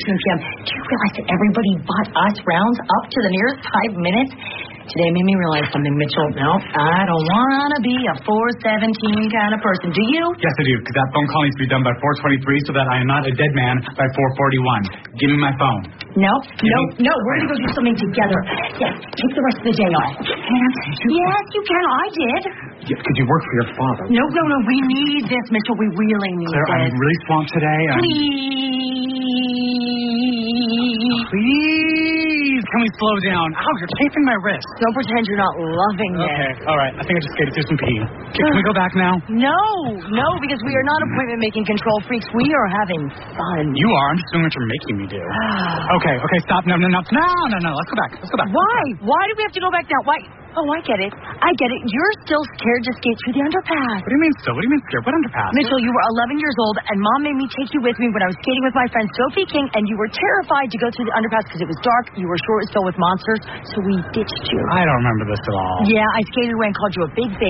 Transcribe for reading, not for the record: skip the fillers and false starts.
p.m. Do you realize that everybody bought us rounds up to the nearest 5 minutes? Today made me realize something, Mitchell. No, I don't want to be a 4:17 kind of person. Do you? Yes, I do, because that phone call needs to be done by 4:23 so that I am not a dead man by 4:41. Give me my phone. No. We're going to go do something together. Yes, take the rest of the day off. Yes, you can. I did. Yeah, because you work for your father. No. We need this, Mitchell. We really need Claire, this. I'm really swamped today. Please, can we slow down? Ow, you're chafing my wrist. Don't pretend you're not loving this. Okay, all right. I think I just skated through some pee. Can we go back now? No, because we are not appointment-making control freaks. We are having fun. You are. I'm just doing what you're making me do. Okay, stop. No. Let's go back. Why? Why do we have to go back now? Why? Oh, I get it. You're still scared to skate through the underpass. What do you mean still? What do you mean scared? What underpass? Mitchell, you were 11 years old, and Mom made me take you with me when I was skating with my friend Sophie King, and you were terrified to go through the underpass because it was dark. You were sure it was filled with monsters, so we ditched you. I don't remember this at all. Yeah, I skated away and called you a big baby.